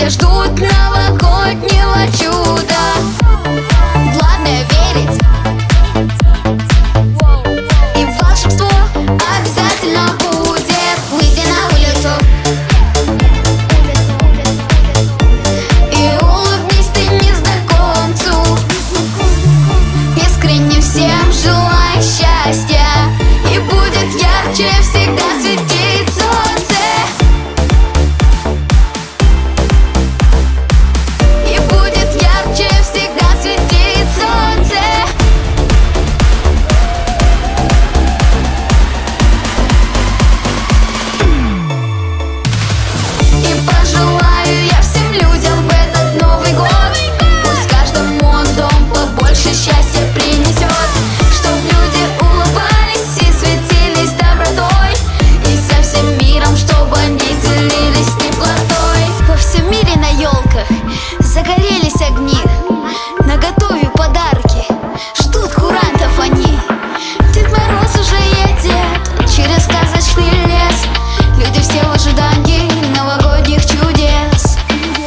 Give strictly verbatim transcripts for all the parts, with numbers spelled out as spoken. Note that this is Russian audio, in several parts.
все ждут новогоднего чуда. Главное верить, и волшебство обязательно будет. Выйди на улицу и улыбнись ты незнакомцу. Искренне всем желай счастья, и будет ярче всегда светить солнце. И будет ярче всегда светить солнце. И пожелаю я всем людям в этот Новый год, пусть каждому он в дом побольше счастья принесет, чтоб люди улыбались и светились добротой, и со всем миром, чтобы они делились теплотой. Во всем мире на елках загорелись огни, наготове подарки, ждут курантов они. Дед Мороз уже едет через сказочный лес, люди все в ожидании новогодних чудес.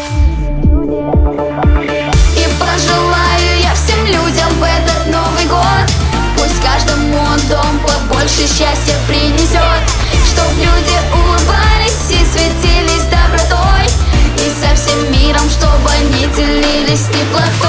И пожелаю я всем людям в этот Новый год, пусть каждому он в дом побольше счастья принесет, чтоб люди улыбались и светились добротой, и со всем миром, чтобы они делились теплотой.